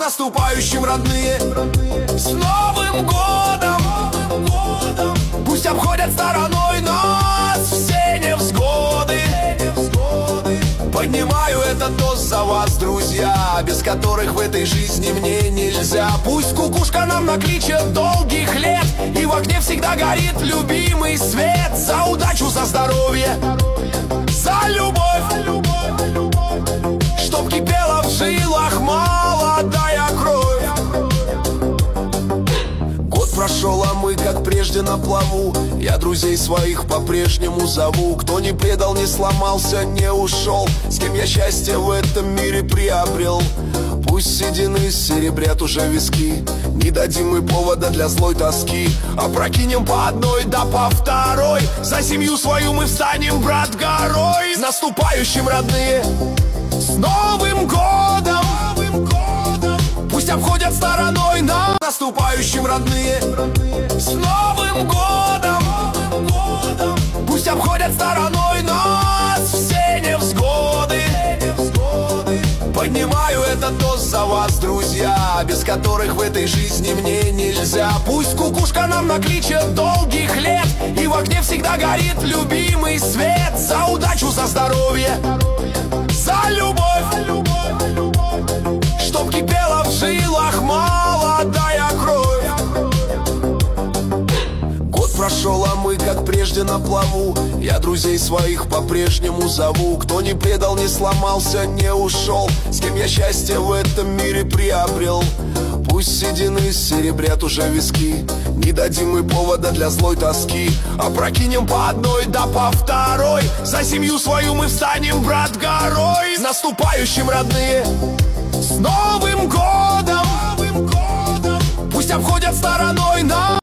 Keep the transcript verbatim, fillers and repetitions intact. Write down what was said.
Наступающим, родные, с Новым годом! Пусть обходят стороной нас все невзгоды. Поднимаю этот тост за вас, друзья, без которых в этой жизни мне нельзя. Пусть кукушка нам накличет долгих лет, и в окне всегда горит любимый свет. За удачу, за здоровье, за любовь, чтоб кипела в жилах молодая кровь. Год прошел, а мы как прежде на плаву. Я друзей своих по-прежнему зову. Кто не предал, не сломался, не ушел, с кем я счастье в этом мире приобрел. Пусть седины серебрят уже виски, не дадим мы повода для злой тоски. Опрокинем по одной да по второй, за семью свою мы встанем, брат, горой. С наступающим, родные, с Новым годом! Пусть обходят стороной нас. Наступающим, родные, с Новым годом! Пусть обходят стороной нас все невзгоды. Поднимаю этот тост за вас, друзья, без которых в этой жизни мне нельзя. Пусть кукушка нам накличет долгих лет, и в окне всегда горит любимый свет. За удачу, за здоровье, за любовь, чтоб кипела в жилах молодая кровь. Год прошел, а мы как прежде на плаву. Я друзей своих по-прежнему зову. Кто не предал, не сломался, не ушел, с кем я счастье в этом мире приобрел. Пусть седины серебрят уже виски, не дадим мы повода для злой тоски. Опрокинем по одной да по второй, за семью свою мы встанем, брат, горой. С наступающим, родные, с Новым годом! Пусть обходят стороной нас.